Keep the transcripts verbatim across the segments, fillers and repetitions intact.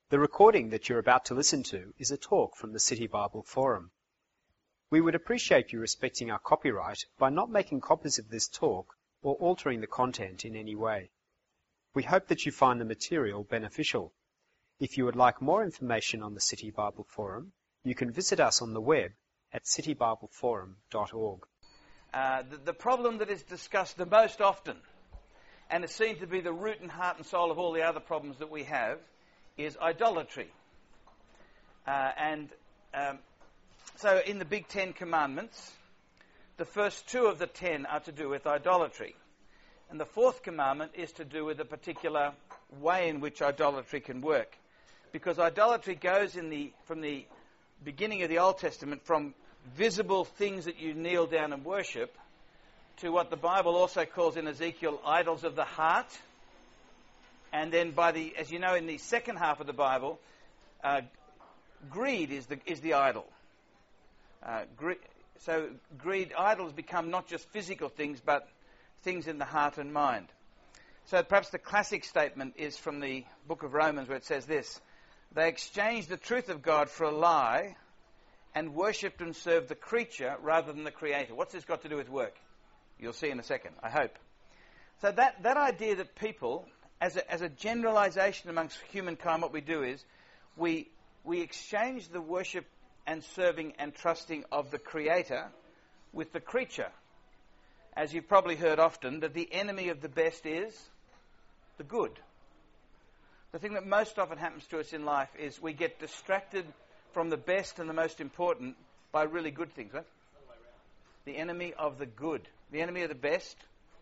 The recording that you're about to listen to is a talk from the City Bible Forum. We would appreciate you respecting our copyright by not making copies of this talk or altering the content in any way. We hope that you find the material beneficial. If you would like more information on the City Bible Forum, you can visit us on the web at city bible forum dot org. Uh, the, the problem that is discussed the most often, and is seen to be the root and heart and soul of all the other problems that we have, is idolatry. Uh, and um, so in the Big Ten Commandments, the first two of the ten are to do with idolatry. And the fourth commandment is to do with a particular way in which idolatry can work. Because idolatry goes in the from the beginning of the Old Testament from visible things that you kneel down and worship to what the Bible also calls in Ezekiel idols of the heart. And then by the, as you know, in the second half of the Bible, uh, greed is the is the idol. Uh, gre- so greed, idols become not just physical things, but things in the heart and mind. So perhaps the classic statement is from the book of Romans, where it says this: they exchanged the truth of God for a lie and worshipped and served the creature rather than the Creator. What's this got to do with work? You'll see in a second, I hope. So that, that idea that people, as a, as a generalization amongst humankind, what we do is we, we exchange the worship and serving and trusting of the Creator with the creature. As you've probably heard often, that the enemy of the best is the good. The thing that most often happens to us in life is we get distracted from the best and the most important by really good things, right? The enemy of the good. The enemy of the best.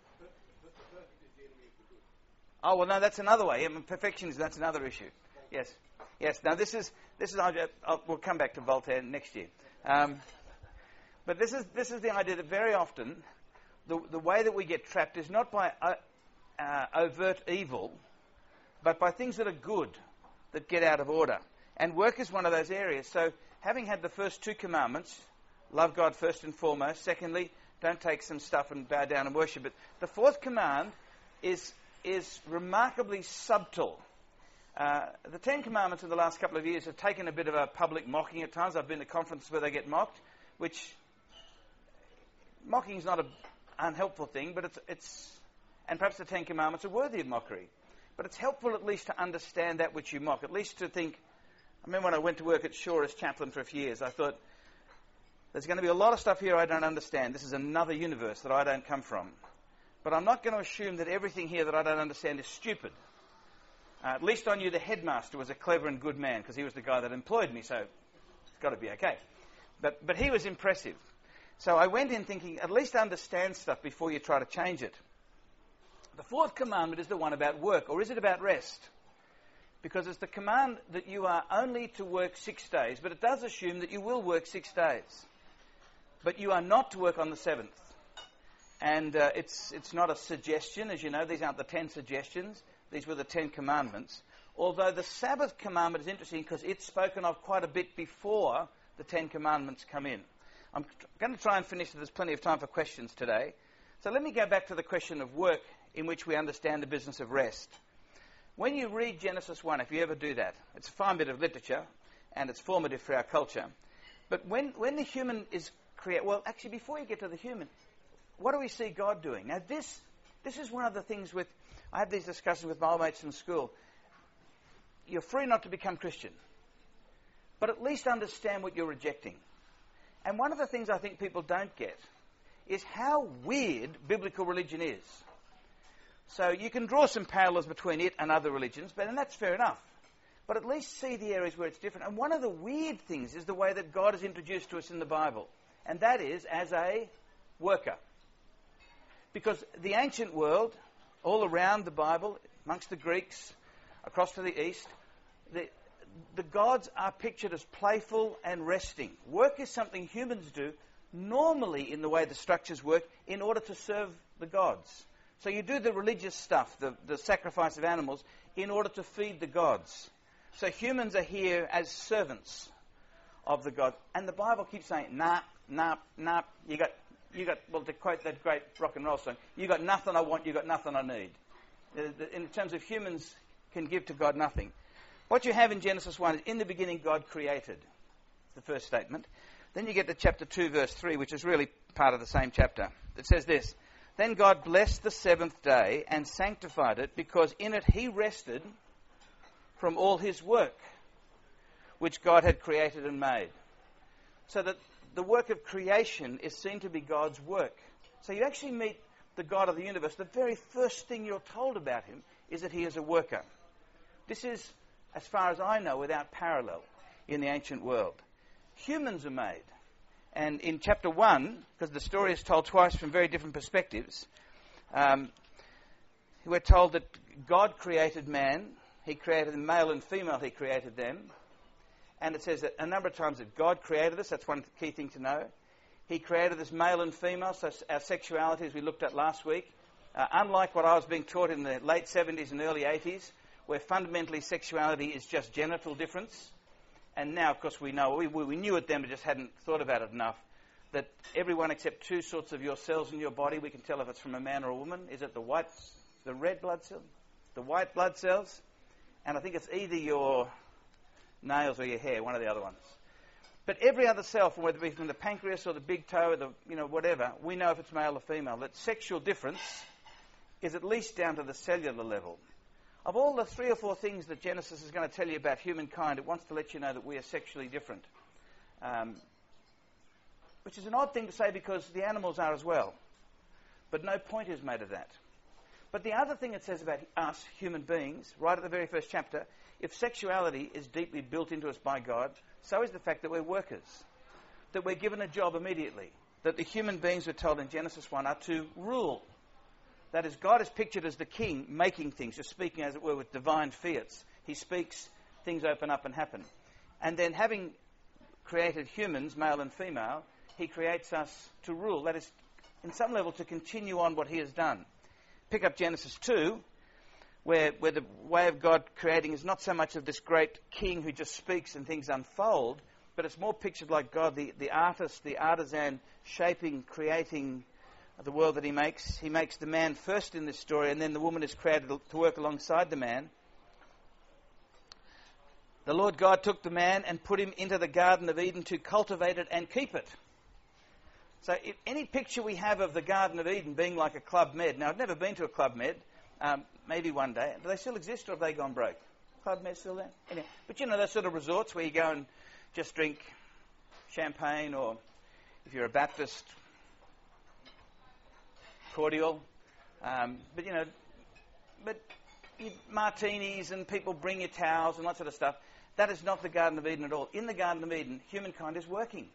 Oh, well, no, that's another way. I mean, perfectionism, that's another issue. Yes. Yes. Now, this is, this is, I'll, I'll, we'll come back to Voltaire next year. Um, but this is, this is the idea that very often the, the way that we get trapped is not by uh, uh, overt evil, but by things that are good, that get out of order. And work is one of those areas. So, having had the first two commandments, love God first and foremost. Secondly, don't take some stuff and bow down and worship it. The fourth command is is remarkably subtle. Uh, the Ten Commandments in the last couple of years have taken a bit of a public mocking at times. I've been to conferences where they get mocked, which mocking is not an unhelpful thing, but it's it's and perhaps the Ten Commandments are worthy of mockery. But it's helpful at least to understand that which you mock, at least to think. I remember when I went to work at Shaw as chaplain for a few years, I thought, there's going to be a lot of stuff here I don't understand. This is another universe that I don't come from. But I'm not going to assume that everything here that I don't understand is stupid. Uh, at least I knew the headmaster was a clever and good man, because he was the guy that employed me, so it's got to be okay. But, but he was impressive. So I went in thinking, at least understand stuff before you try to change it. The fourth commandment is the one about work, or is it about rest? Because it's the command that you are only to work six days, but it does assume that you will work six days. But you are not to work on the seventh. And uh, it's it's not a suggestion, as you know. These aren't the ten suggestions. These were the ten commandments. Although the Sabbath commandment is interesting because it's spoken of quite a bit before the Ten Commandments come in. I'm tr- going to try and finish. There's plenty of time for questions today. So let me go back to the question of work, in which we understand the business of rest. When you read Genesis one, if you ever do that, it's a fine bit of literature, and it's formative for our culture. But when, when the human is created, well, actually, before you get to the human, what do we see God doing? Now, this this is one of the things with, I have these discussions with my old mates in school. You're free not to become Christian, but at least understand what you're rejecting. And one of the things I think people don't get is how weird biblical religion is. So you can draw some parallels between it and other religions, but and that's fair enough. But at least see the areas where it's different. And one of the weird things is the way that God is introduced to us in the Bible, and that is as a worker. Because the ancient world, all around the Bible, amongst the Greeks, across to the east, the, the gods are pictured as playful and resting. Work is something humans do, normally in the way the structures work, in order to serve the gods. So you do the religious stuff, the, the sacrifice of animals, in order to feed the gods. So humans are here as servants of the gods. And the Bible keeps saying, nah, nah, nah, you got... You got, well, to quote that great rock and roll song, you got nothing I want, you got nothing I need. In terms of humans can give to God nothing. What you have in Genesis one is, in the beginning God created, the first statement. Then you get to chapter two, verse three, which is really part of the same chapter. It says this, "Then God blessed the seventh day and sanctified it, because in it he rested from all his work, which God had created and made." So that the work of creation is seen to be God's work. So you actually meet the God of the universe. The very first thing you're told about him is that he is a worker. This is, as far as I know, without parallel in the ancient world. Humans are made. And in chapter one, because the story is told twice from very different perspectives, um, we're told that God created man. He created them, male and female, he created them. And it says that a number of times that God created us. That's one key thing to know. He created us male and female, so our sexuality, as we looked at last week, uh, unlike what I was being taught in the late seventies and early eighties, where fundamentally sexuality is just genital difference. And now, of course, we know, we, we knew it then, but just hadn't thought about it enough, that everyone except two sorts of your cells in your body, we can tell if it's from a man or a woman. Is it the white, the red blood cells? The white blood cells? And I think it's either your nails or your hair, one of the other ones. But every other cell, from whether it be from the pancreas or the big toe or the, you know, whatever, we know if it's male or female. That sexual difference is at least down to the cellular level. Of all the three or four things that Genesis is going to tell you about humankind, it wants to let you know that we are sexually different. Um, which is an odd thing to say because the animals are as well. But no point is made of that. But the other thing it says about us, human beings, right at the very first chapter, if sexuality is deeply built into us by God, so is the fact that we're workers, that we're given a job immediately, that the human beings, we're told in Genesis one, are to rule. That is, God is pictured as the king making things, just speaking, as it were, with divine fiats. He speaks, things open up and happen. And then having created humans, male and female, he creates us to rule. That is, in some level, to continue on what he has done. Pick up Genesis two, where, where the way of God creating is not so much of this great king who just speaks and things unfold, but it's more pictured like God, the, the artist, the artisan, shaping, creating the world that he makes. He makes the man first in this story, and then the woman is created to work alongside the man. The Lord God took the man and put him into the Garden of Eden to cultivate it and keep it. So if any picture we have of the Garden of Eden being like a Club Med, now I've never been to a Club Med, um, maybe one day. Do they still exist, or have they gone broke? Club Med's still there? Anyway, but you know those sort of resorts where you go and just drink champagne, or if you're a Baptist, cordial. Um, but, you know, but you, martinis and people bring you towels and that sort of stuff. That is not the Garden of Eden at all. In the Garden of Eden, humankind is working.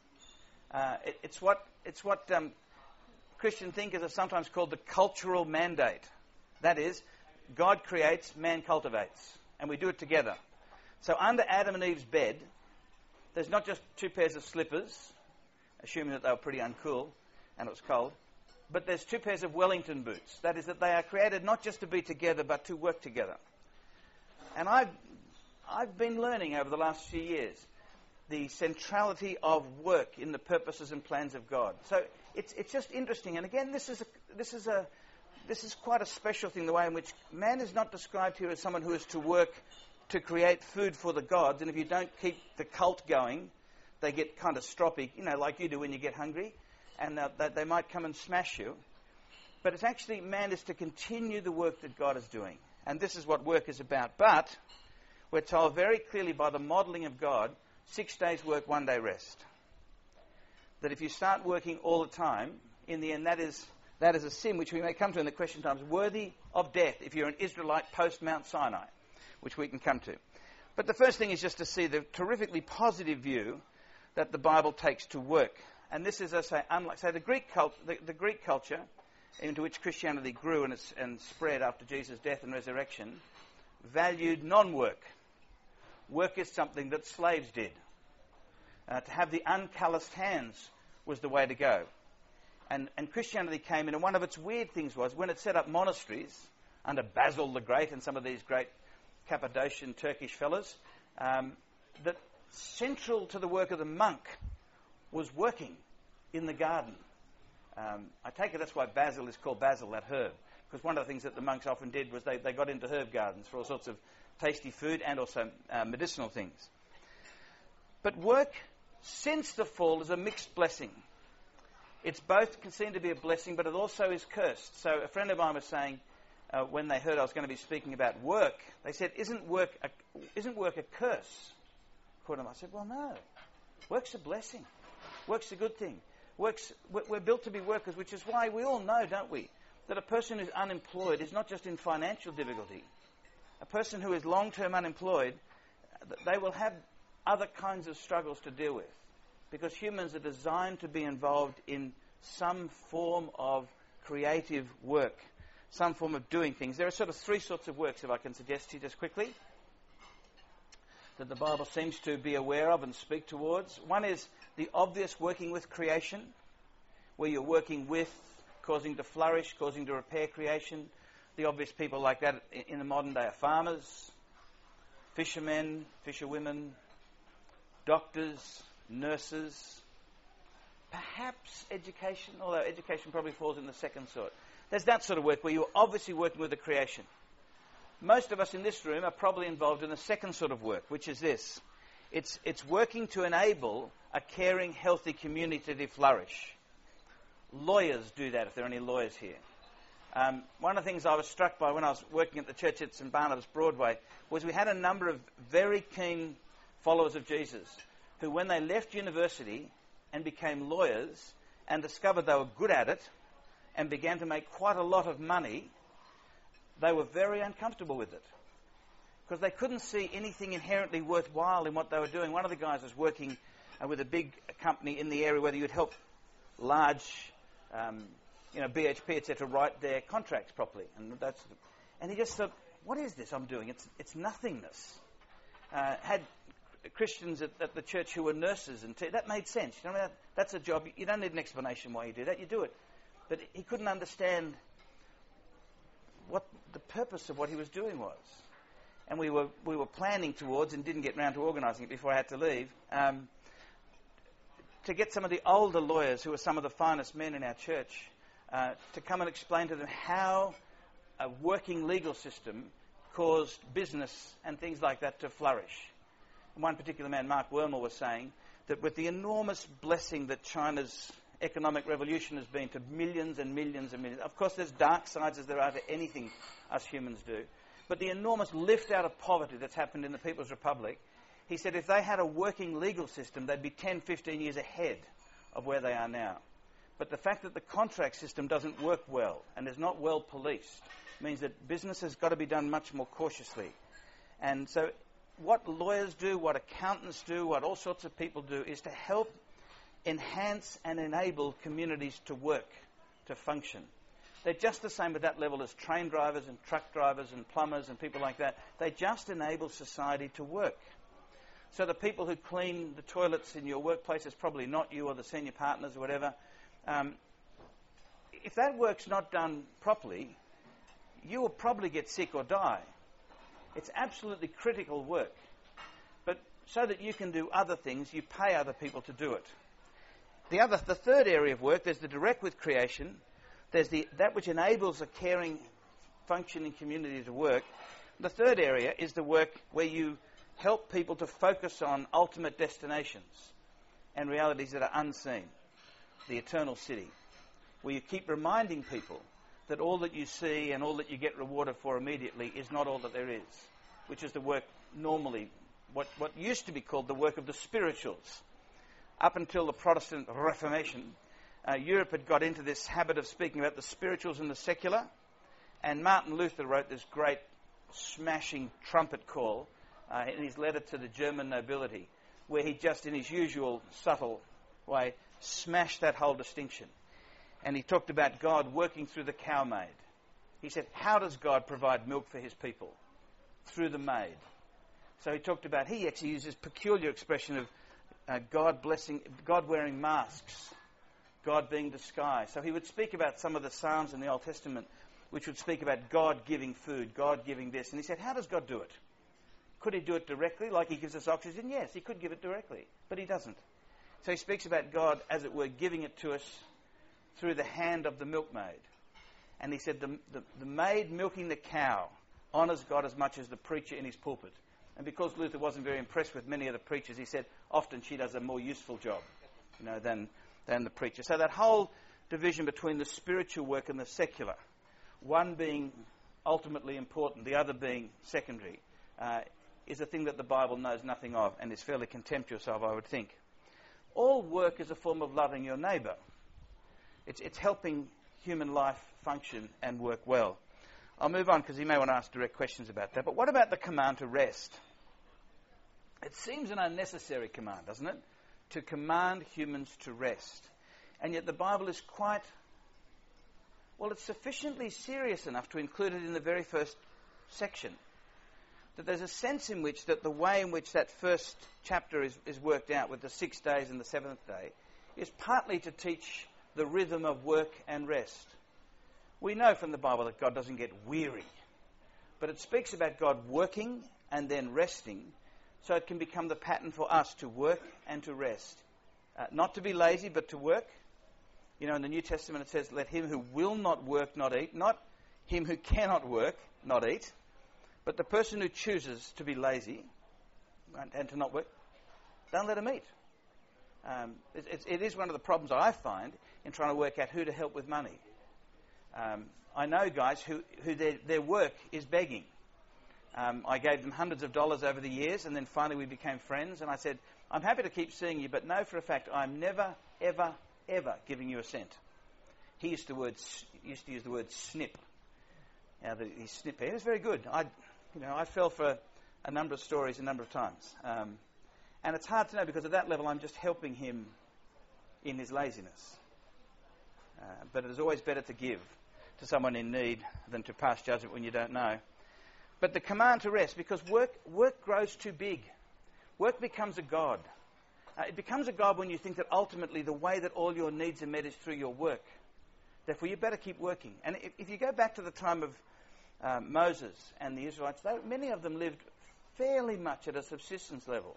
Uh, it, it's what, it's what um, Christian thinkers are sometimes called the cultural mandate. That is, God creates, man cultivates, and we do it together. So under Adam and Eve's bed, there's not just two pairs of slippers, assuming that they were pretty uncool and it was cold, but there's two pairs of Wellington boots. That is, that they are created not just to be together, but to work together. And I've, I've been learning over the last few years the centrality of work in the purposes and plans of God. So it's it's just interesting. And again, this is a, this is a this is quite a special thing, the way in which man is not described here as someone who is to work to create food for the gods. And if you don't keep the cult going, they get kind of stroppy, you know, like you do when you get hungry, and uh, they, they might come and smash you. But it's actually, man is to continue the work that God is doing. And this is what work is about. But we're told very clearly by the modelling of God, six days work, one day rest. That if you start working all the time, in the end that is that is a sin which we may come to in the question times, worthy of death if you're an Israelite post Mount Sinai, which we can come to. But the first thing is just to see the terrifically positive view that the Bible takes to work. And this is, as I say, unlike, say, the Greek cult, the, the Greek culture into which Christianity grew and, it's, and spread after Jesus' death and resurrection, valued non-work. Work is something that slaves did. Uh, to have the uncalloused hands was the way to go. And, and Christianity came in, and one of its weird things was, when it set up monasteries, under Basil the Great and some of these great Cappadocian Turkish fellas, um, that central to the work of the monk was working in the garden. Um, I take it that's why basil is called basil, that herb. Because one of the things that the monks often did was they, they got into herb gardens for all sorts of tasty food and also uh, medicinal things. But work since the fall is a mixed blessing. It's both can seem to be a blessing, but it also is cursed. So a friend of mine was saying, uh, when they heard I was going to be speaking about work, they said, isn't work a, isn't work a curse? According to them, I said, well, no. Work's a blessing. Work's a good thing. Work's, we're built to be workers, which is why we all know, don't we, that a person who's unemployed is not just in financial difficulty. A person who is long-term unemployed, they will have other kinds of struggles to deal with, because humans are designed to be involved in some form of creative work, some form of doing things. There are sort of three sorts of works, if I can suggest to you just quickly, that the Bible seems to be aware of and speak towards. One is the obvious working with creation, where you're working with, causing to flourish, causing to repair creation. The obvious people like that in the modern day are farmers, fishermen, fisherwomen, doctors, nurses, perhaps education, although education probably falls in the second sort. There's that sort of work where you're obviously working with the creation. Most of us in this room are probably involved in the second sort of work, which is this. It's, it's working to enable a caring, healthy community to flourish. Lawyers do that, if there are any lawyers here. Um, one of the things I was struck by when I was working at the church at Saint Barnabas Broadway was we had a number of very keen followers of Jesus who, when they left university and became lawyers and discovered they were good at it and began to make quite a lot of money, they were very uncomfortable with it because they couldn't see anything inherently worthwhile in what they were doing. One of the guys was working uh, with a big company in the area where you'd help large, um, you know, B H P, et cetera, write their contracts properly. And that's, and he just thought, what is this I'm doing? It's it's nothingness. Uh, had Christians at, at the church who were nurses, and t- that made sense. You know, that, that's a job. You don't need an explanation why you do that. You do it. But he couldn't understand what the purpose of what he was doing was. And we were we were planning towards, and didn't get round to organising it before I had to leave, um, to get some of the older lawyers, who are some of the finest men in our church, uh, to come and explain to them how a working legal system caused business and things like that to flourish. And one particular man, Mark Wormel, was saying that with the enormous blessing that China's economic revolution has been to millions and millions and millions, of course there's dark sides as there are to anything us humans do, but the enormous lift out of poverty that's happened in the People's Republic, he said if they had a working legal system, they'd be ten, fifteen years ahead of where they are now. But the fact that the contract system doesn't work well and is not well policed means that business has got to be done much more cautiously. And so what lawyers do, what accountants do, what all sorts of people do is to help enhance and enable communities to work, to function. They're just the same at that level as train drivers and truck drivers and plumbers and people like that. They just enable society to work. So the people who clean the toilets in your workplace is probably not you or the senior partners or whatever. Um, if that work's not done properly, you will probably get sick or die. It's absolutely critical work. But so that you can do other things, you pay other people to do it. The other, the third area of work, there's the direct with creation. There's the that which enables a caring, functioning community to work. The third area is the work where you help people to focus on ultimate destinations and realities that are unseen. The eternal city, where you keep reminding people that all that you see and all that you get rewarded for immediately is not all that there is, which is the work normally, what, what used to be called the work of the spirituals. Up until the Protestant Reformation, uh, Europe had got into this habit of speaking about the spirituals and the secular, and Martin Luther wrote this great smashing trumpet call uh, in his letter to the German nobility, where he just, in his usual subtle way, smashed that whole distinction. And he talked about God working through the cow maid. He said, how does God provide milk for his people? Through the maid. So he talked about, he actually used this peculiar expression of uh, God blessing, God wearing masks, God being disguised. So he would speak about some of the Psalms in the Old Testament, which would speak about God giving food, God giving this. And he said, how does God do it? Could he do it directly, like he gives us oxygen? Yes, he could give it directly, but he doesn't. So he speaks about God, as it were, giving it to us through the hand of the milkmaid. And he said the, the, the maid milking the cow honours God as much as the preacher in his pulpit. And because Luther wasn't very impressed with many of the preachers, he said, often she does a more useful job, you know, than, than the preacher. So that whole division between the spiritual work and the secular, one being ultimately important, the other being secondary, uh, is a thing that the Bible knows nothing of and is fairly contemptuous of, I would think. All work is a form of loving your neighbour. It's, it's helping human life function and work well. I'll move on because you may want to ask direct questions about that. But what about the command to rest? It seems an unnecessary command, doesn't it? To command humans to rest. And yet the Bible is quite, well, it's sufficiently serious enough to include it in the very first section. That there's a sense in which that the way in which that first chapter is, is worked out with the six days and the seventh day is partly to teach the rhythm of work and rest. We know from the Bible that God doesn't get weary, but it speaks about God working and then resting, so it can become the pattern for us to work and to rest. Uh, not to be lazy, but to work. You know, in the New Testament it says, let him who will not work not eat, not him who cannot work not eat, but the person who chooses to be lazy and, and to not work, don't let him eat. Um, it, it, it is one of the problems I find in trying to work out who to help with money. Um, I know guys who, who their, their work is begging. Um, I gave them hundreds of dollars over the years, and then finally we became friends, and I said, I'm happy to keep seeing you, but know for a fact I'm never, ever, ever giving you a cent. He used to, word, used to use the word snip. Now, the, his snip hair was very good. I, you know, I fell for a number of stories a number of times. Um, and it's hard to know because at that level I'm just helping him in his laziness. Uh, but it is always better to give to someone in need than to pass judgment when you don't know. But the command to rest, because work work grows too big. Work becomes a god. Uh, it becomes a god when you think that ultimately the way that all your needs are met is through your work. Therefore, you better keep working. And if, if you go back to the time of uh, Moses and the Israelites, they, many of them lived fairly much at a subsistence level.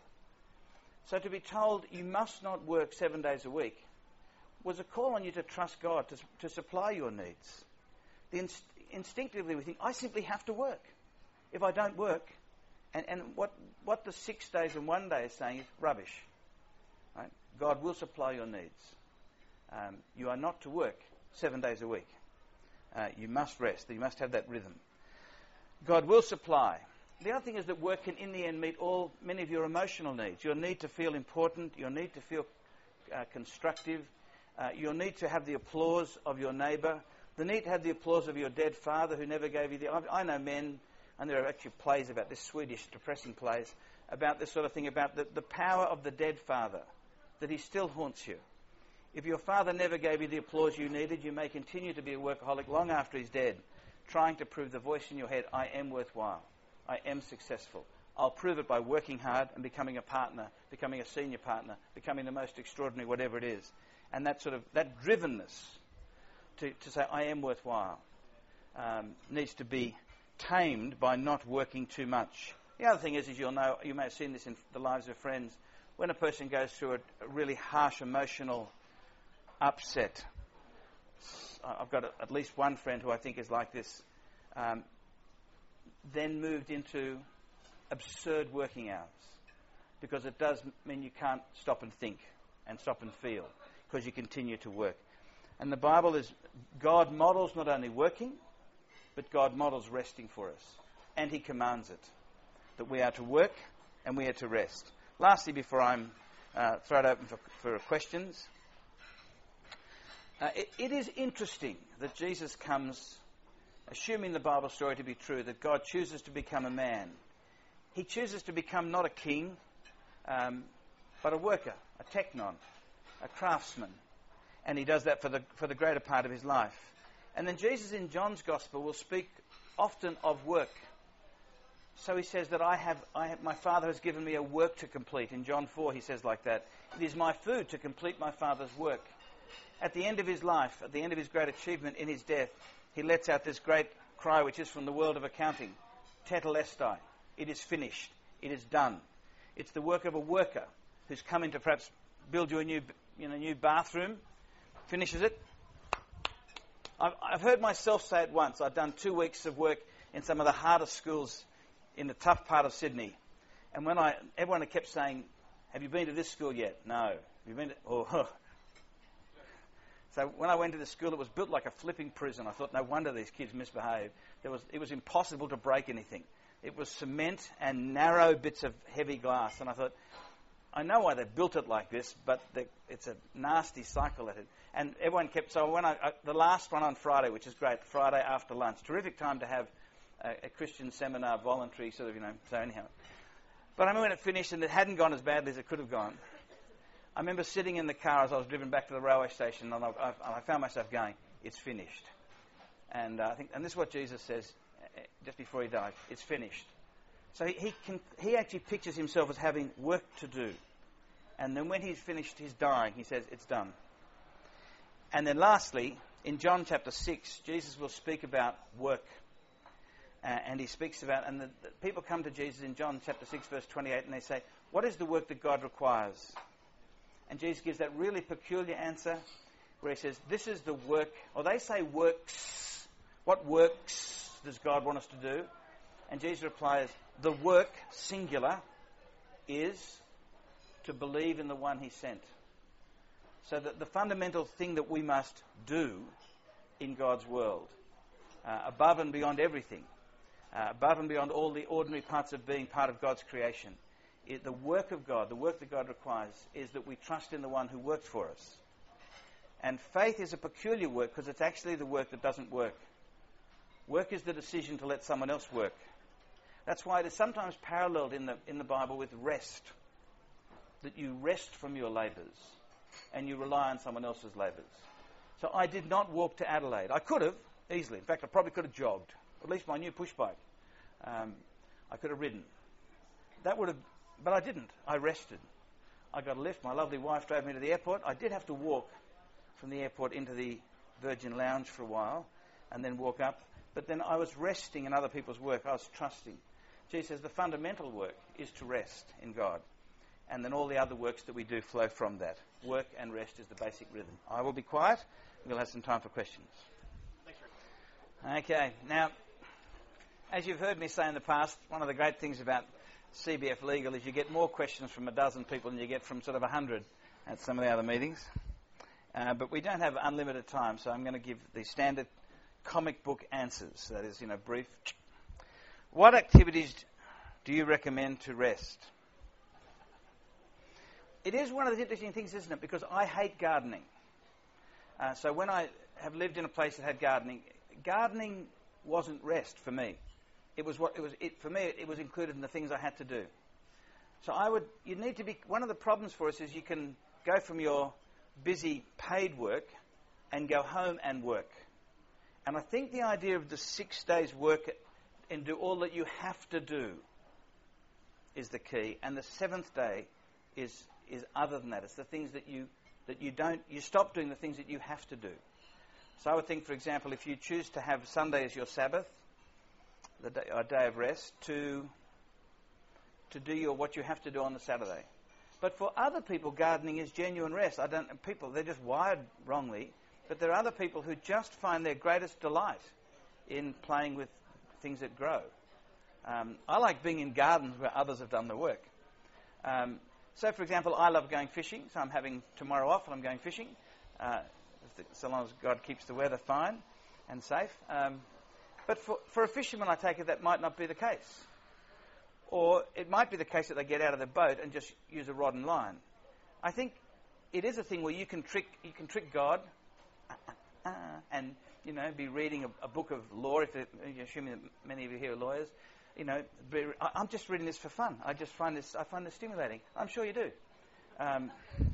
So to be told you must not work seven days a week was a call on you to trust God to, to supply your needs. The inst- instinctively we think, I simply have to work. If I don't work, and, and what, what the six days and one day is saying is rubbish. Right? God will supply your needs. Um, you are not to work seven days a week. Uh, you must rest. You must have that rhythm. God will supply. The other thing is that work can in the end meet all many of your emotional needs. Your need to feel important, your need to feel uh, constructive, uh, your need to have the applause of your neighbour, the need to have the applause of your dead father who never gave you the... I, I know men, and there are actually plays about this, Swedish depressing plays, about this sort of thing, about the, the power of the dead father, that he still haunts you. If your father never gave you the applause you needed, you may continue to be a workaholic long after he's dead, trying to prove the voice in your head, I am worthwhile, I am successful. I'll prove it by working hard and becoming a partner, becoming a senior partner, becoming the most extraordinary whatever it is. And that sort of, that drivenness to, to say, I am worthwhile, um, needs to be tamed by not working too much. The other thing is, as you'll know, you may have seen this in the lives of friends, when a person goes through a, a really harsh emotional upset. I've got a, at least one friend who I think is like this, um, then moved into absurd working hours, because it does mean you can't stop and think and stop and feel, because you continue to work. And the Bible is, God models not only working, but God models resting for us. And he commands it, that we are to work and we are to rest. Lastly, before I uh, throw it open for, for questions, uh, it, it is interesting that Jesus comes, assuming the Bible story to be true, that God chooses to become a man. He chooses to become not a king, um, but a worker, a teknon, a craftsman. And he does that for the for the greater part of his life. And then Jesus in John's Gospel will speak often of work. So he says that I have, I have, my Father has given me a work to complete. In John four he says like that, it is my food to complete my Father's work. At the end of his life, at the end of his great achievement in his death, he lets out this great cry which is from the world of accounting, tetelestai, it is finished, it is done. It's the work of a worker who's come in to perhaps build you a new, you know, new bathroom, finishes it. I've, I've heard myself say it once. I've done two weeks of work in some of the hardest schools in the tough part of Sydney. And when I, everyone kept saying, have you been to this school yet? No. Have you been to, oh. So when I went to the school, it was built like a flipping prison. I thought, no wonder these kids misbehave. There was, it was impossible to break anything. It was cement and narrow bits of heavy glass. And I thought, I know why they built it like this, but the, it's a nasty cycle at it. And everyone kept, so when I, I, the last one on Friday, which is great, Friday after lunch, terrific time to have a, a Christian seminar, voluntary sort of, you know, so anyhow. But I remember when it finished and it hadn't gone as badly as it could have gone. I remember sitting in the car as I was driven back to the railway station, and I, I, I found myself going, it's finished. And uh, I think, and this is what Jesus says uh, just before he died, it's finished. So he, he, can, he actually pictures himself as having work to do. And then when he's finished his dying, he says, it's done. And then lastly, in John chapter six, Jesus will speak about work. Uh, and he speaks about, and the, the people come to Jesus in John chapter six, verse twenty-eight, and they say, what is the work that God requires? And Jesus gives that really peculiar answer where he says, this is the work, or they say works. What works does God want us to do? And Jesus replies, the work, singular, is to believe in the one he sent. So that the fundamental thing that we must do in God's world, uh, above and beyond everything, uh, above and beyond all the ordinary parts of being part of God's creation, it, the work of God, the work that God requires, is that we trust in the one who worked for us. And faith is a peculiar work because it's actually the work that doesn't work. Work is the decision to let someone else work. That's why it is sometimes paralleled in the in the Bible with rest. That you rest from your labours and you rely on someone else's labours. So I did not walk to Adelaide. I could have, easily. In fact, I probably could have jogged. At least my new push bike. Um, I could have ridden. That would have, but I didn't. I rested. I got a lift. My lovely wife drove me to the airport. I did have to walk from the airport into the Virgin Lounge for a while and then walk up. But then I was resting in other people's work. I was trusting. Jesus says the fundamental work is to rest in God. And then all the other works that we do flow from that. Work and rest is the basic rhythm. I will be quiet. We'll have some time for questions. Thanks, Rick. Okay. Now, as you've heard me say in the past, one of the great things about C B F Legal is you get more questions from a dozen people than you get from sort of a hundred at some of the other meetings. Uh, but we don't have unlimited time, so I'm going to give the standard comic book answers. That is, you know, brief. What activities do you recommend to rest? It is one of the interesting things, isn't it? Because I hate gardening. Uh, so when I have lived in a place that had gardening, gardening wasn't rest for me. It was what it was. It, for me, it was included in the things I had to do. So I would. You need to be. One of the problems for us is you can go from your busy paid work and go home and work. And I think the idea of the six days work and do all that you have to do is the key. And the seventh day is is other than that. It's the things that you that you don't. You stop doing the things that you have to do. So I would think, for example, if you choose to have Sunday as your Sabbath, the day, a day of rest, to to do your what you have to do on the Saturday. But for other people, gardening is genuine rest. I don't. People they're just wired wrongly. But there are other people who just find their greatest delight in playing with things that grow. Um, I like being in gardens where others have done the work. Um, so, for example, I love going fishing. So I'm having tomorrow off and I'm going fishing. Uh, so long as God keeps the weather fine and safe. Um, but for, for a fisherman, I take it that might not be the case. Or it might be the case that they get out of the boat and just use a rod and line. I think it is a thing where you can trick you can trick God uh, uh, uh, and you know be reading a, a book of law. If it, assuming that many of you here are lawyers, you know be, I, I'm just reading this for fun. I just find this I find this stimulating. I'm sure you do. Um,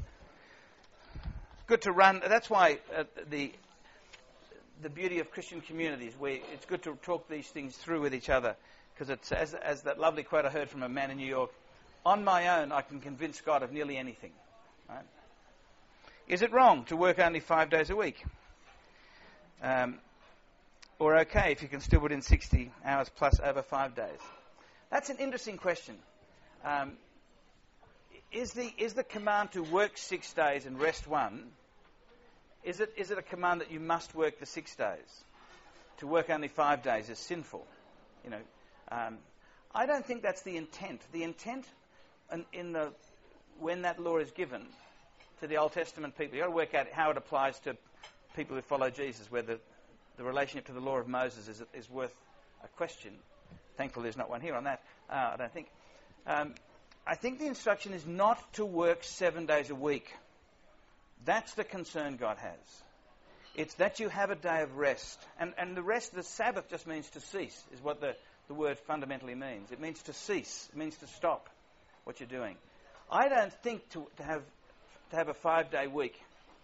good to run. That's why uh, the the beauty of Christian communities, where it's good to talk these things through with each other. Because it's as, as that lovely quote I heard from a man in New York, on my own I can convince God of nearly anything. Right? Is it wrong to work only five days a week? Um, or okay if you can still put in sixty hours plus over five days? That's an interesting question. Um, is the is the command to work six days and rest one, is it is it a command that you must work the six days? To work only five days is sinful. You know, um, I don't think that's the intent. The intent in, in the when that law is given to the Old Testament people, you've got to work out how it applies to people who follow Jesus, whether the relationship to the law of Moses is, is worth a question. Thankfully, there's not one here on that, uh, I don't think. Um, I think the instruction is not to work seven days a week. That's the concern God has. It's that you have a day of rest. And, and the rest, the Sabbath just means to cease, is what the, the word fundamentally means. It means to cease. It means to stop what you're doing. I don't think to, to have to have a five-day week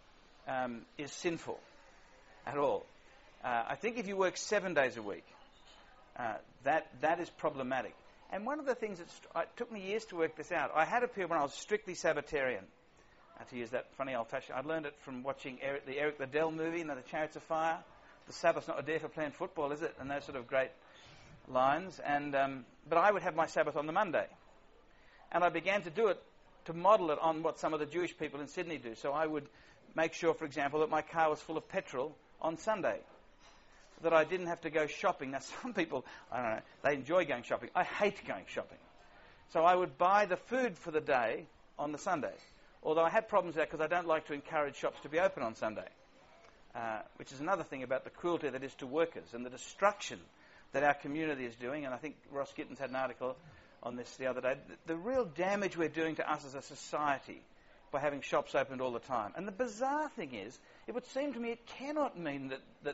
um, is sinful at all. Uh, I think if you work seven days a week, uh, that that is problematic. And one of the things that st- it took me years to work this out. I had a period when I was strictly Sabbatarian. Uh, to use that funny old-fashioned, I learned it from watching Eric, the Eric Liddell movie, you know, The Chariots of Fire. The Sabbath's not a day for playing football, is it? And those sort of great lines. And um, but I would have my Sabbath on the Monday, and I began to do it to model it on what some of the Jewish people in Sydney do. So I would make sure, for example, that my car was full of petrol on Sunday, that I didn't have to go shopping. Now, some people, I don't know, they enjoy going shopping. I hate going shopping. So I would buy the food for the day on the Sunday, although I had problems with that because I don't like to encourage shops to be open on Sunday, uh, which is another thing about the cruelty that is to workers and the destruction that our community is doing. And I think Ross Gittins had an article on this the other day. The, the real damage we're doing to us as a society by having shops opened all the time. And the bizarre thing is, it would seem to me it cannot mean that, that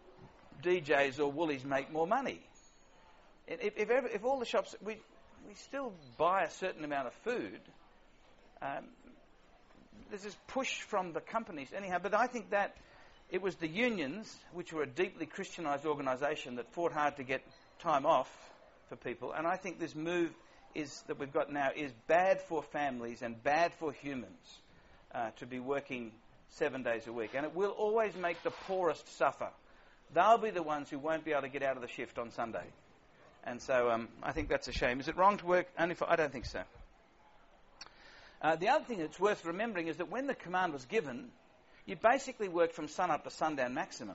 D Js or Woolies make more money. If, if, ever, if all the shops, we, we still buy a certain amount of food. Um, there's this push from the companies anyhow, but I think that it was the unions, which were a deeply Christianised organisation, that fought hard to get time off for people. And I think this move is that we've got now is bad for families and bad for humans uh, to be working seven days a week. And it will always make the poorest suffer. They'll be the ones who won't be able to get out of the shift on Sunday. And so um, I think that's a shame. Is it wrong to work only for... I don't think so. Uh, the other thing that's worth remembering is that when the command was given, you basically worked from sun up to sundown maximum.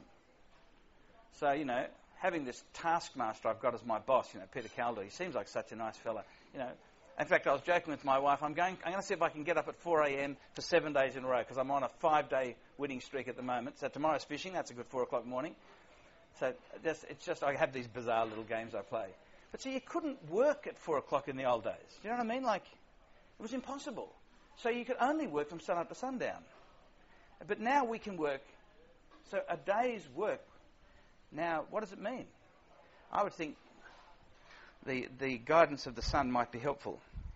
So, you know, having this taskmaster I've got as my boss, you know, Peter Calder, he seems like such a nice fella. You know, in fact, I was joking with my wife. I'm going. I'm going to see if I can get up at four a.m. for seven days in a row because I'm on a five-day winning streak at the moment. So tomorrow's fishing. That's a good four o'clock morning. So just, it's just I have these bizarre little games I play. But see, you couldn't work at four o'clock in the old days. You know what I mean? Like, it was impossible. So you could only work from sun up to sundown. But now we can work. So a day's work. Now, what does it mean? I would think the the guidance of the sun might be helpful.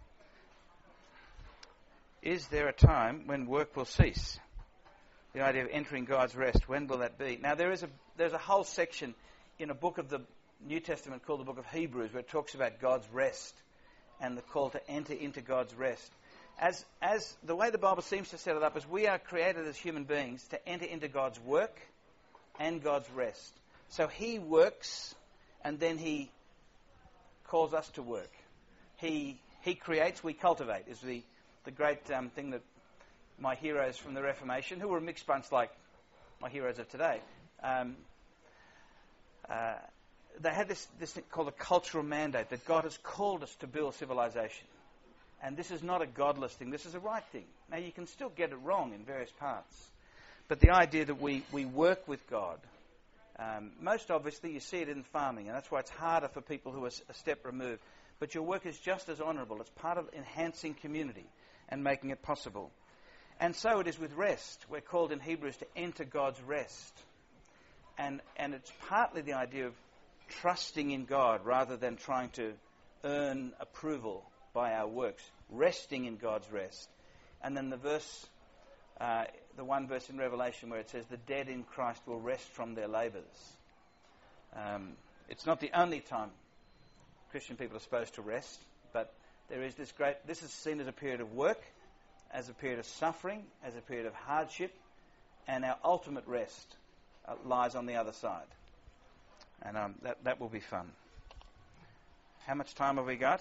Is there a time when work will cease? The idea of entering God's rest, when will that be? Now, there is a there's a whole section in a book of the New Testament called the book of Hebrews where it talks about God's rest and the call to enter into God's rest. As as the way the Bible seems to set it up is we are created as human beings to enter into God's work and God's rest. So he works and then he calls us to work. He he creates, we cultivate, is the, the great um, thing that my heroes from the Reformation, who were a mixed bunch like my heroes of today, um, uh, they had this, this thing called a cultural mandate, that God has called us to build civilization. And this is not a godless thing, this is a right thing. Now you can still get it wrong in various parts. But the idea that we, we work with God, um, most obviously you see it in farming, and that's why it's harder for people who are a step removed. But your work is just as honourable. It's part of enhancing community and making it possible. And so it is with rest. We're called in Hebrews to enter God's rest. And and it's partly the idea of trusting in God rather than trying to earn approval by our works. Resting in God's rest. And then the verse, uh, the one verse in Revelation where it says, the dead in Christ will rest from their labours. Um, it's not the only time Christian people are supposed to rest, but there is this great, this is seen as a period of work, as a period of suffering, as a period of hardship, and our ultimate rest uh, lies on the other side. And um, that, that will be fun. How much time have we got?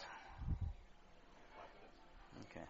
Okay.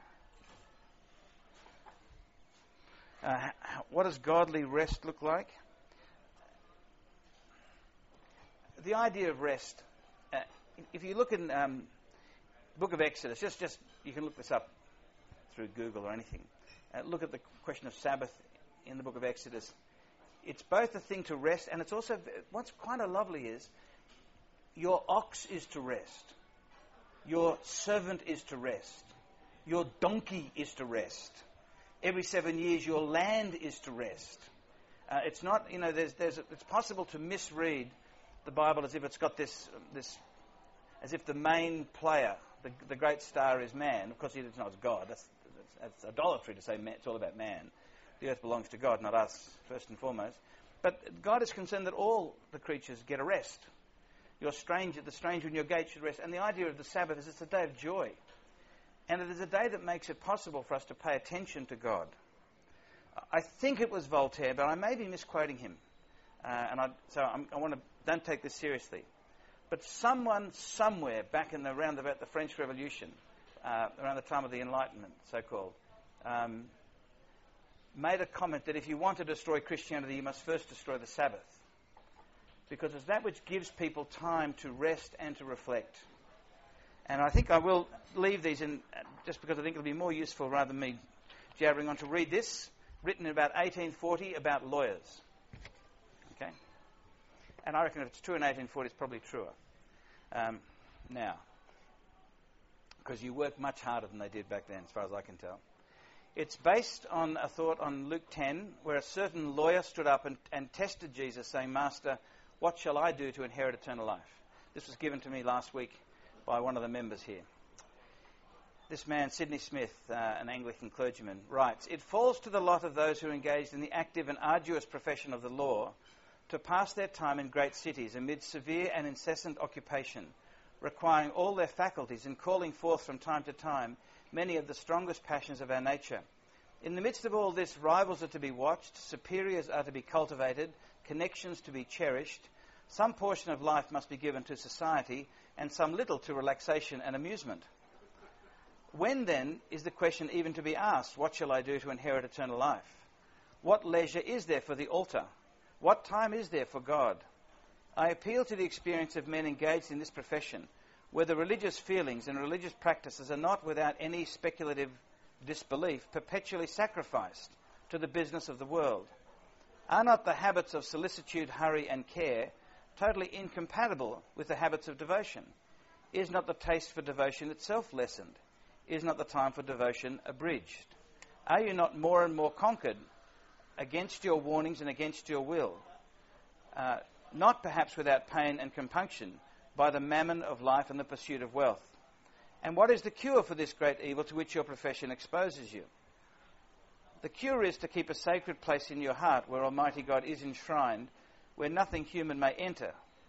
Uh, how, what does godly rest look like? The idea of rest uh, if you look in um, Book of Exodus, just just you can look this up through Google or anything. Uh, look at the question of Sabbath in the Book of Exodus. It's both a thing to rest, and it's also what's kind of lovely is your ox is to rest, your servant is to rest, your donkey is to rest. Every seven years, your land is to rest. Uh, it's not, you know, there's, there's, it's possible to misread the Bible as if it's got this, this, as if the main player, the, the great star, is man. Of course, it's not God. That's, that's, that's idolatry to say man, it's all about man. The earth belongs to God, not us, first and foremost. But God is concerned that all the creatures get a rest. Your stranger, the stranger in your gate should rest. And the idea of the Sabbath is it's a day of joy. And it is a day that makes it possible for us to pay attention to God. I think it was Voltaire, but I may be misquoting him. Uh, and I, so I'm, I want to, don't take this seriously. But someone somewhere back in the, around about the French Revolution, uh, around the time of the Enlightenment, so-called, um, made a comment that if you want to destroy Christianity, you must first destroy the Sabbath. Because it's that which gives people time to rest and to reflect. And I think I will leave these in, just because I think it'll be more useful rather than me jabbering on, to read this, written in about eighteen forty about lawyers. Okay? And I reckon if it's true in eighteen forty, it's probably truer um, now. Because you work much harder than they did back then, as far as I can tell. It's based on a thought on Luke ten, where a certain lawyer stood up and, and tested Jesus, saying, "Master, what shall I do to inherit eternal life?" This was given to me last week by one of the members here. This man, Sidney Smith, uh, an Anglican clergyman, writes, "It falls to the lot of those who are engaged in the active and arduous profession of the law to pass their time in great cities amid severe and incessant occupation, requiring all their faculties and calling forth from time to time many of the strongest passions of our nature. In the midst of all this, rivals are to be watched, superiors are to be cultivated, connections to be cherished. Some portion of life must be given to society, and some little to relaxation and amusement. When, then, is the question even to be asked, what shall I do to inherit eternal life? What leisure is there for the altar? What time is there for God? I appeal to the experience of men engaged in this profession, where the religious feelings and religious practices are not without any speculative disbelief perpetually sacrificed to the business of the world. Are not the habits of solicitude, hurry, and care totally incompatible with the habits of devotion? Is not the taste for devotion itself lessened? Is not the time for devotion abridged? Are you not more and more conquered against your warnings and against your will? Uh, not perhaps without pain and compunction, by the mammon of life and the pursuit of wealth. And what is the cure for this great evil to which your profession exposes you? The cure is to keep a sacred place in your heart where Almighty God is enshrined, where nothing human may enter.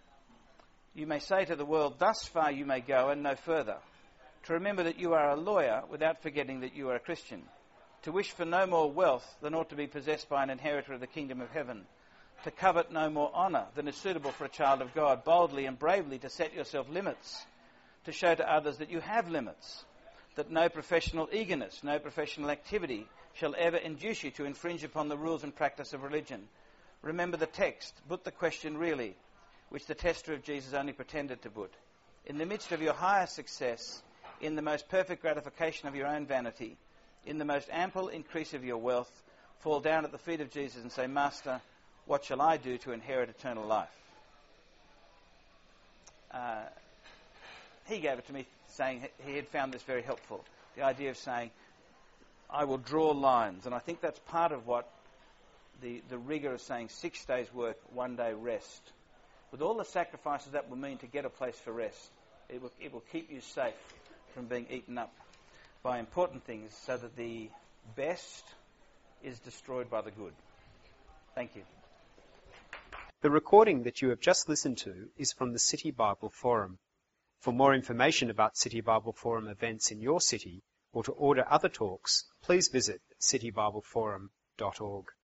You may say to the world, thus far you may go and no further. To remember that you are a lawyer without forgetting that you are a Christian. To wish for no more wealth than ought to be possessed by an inheritor of the kingdom of heaven. To covet no more honour than is suitable for a child of God. Boldly and bravely to set yourself limits. To show to others that you have limits. That no professional eagerness, no professional activity shall ever induce you to infringe upon the rules and practice of religion. Remember the text, put the question really, which the tester of Jesus only pretended to put. In the midst of your highest success, in the most perfect gratification of your own vanity, in the most ample increase of your wealth, fall down at the feet of Jesus and say, Master, what shall I do to inherit eternal life? Uh, he gave it to me saying he had found this very helpful. The idea of saying, I will draw lines. And I think that's part of what the, the rigour of saying six days work, one day rest. With all the sacrifices that will mean to get a place for rest, it will, it will keep you safe from being eaten up by important things so that the best is destroyed by the good. Thank you. The recording that you have just listened to is from the City Bible Forum. For more information about City Bible Forum events in your city or to order other talks, please visit city bible forum dot org.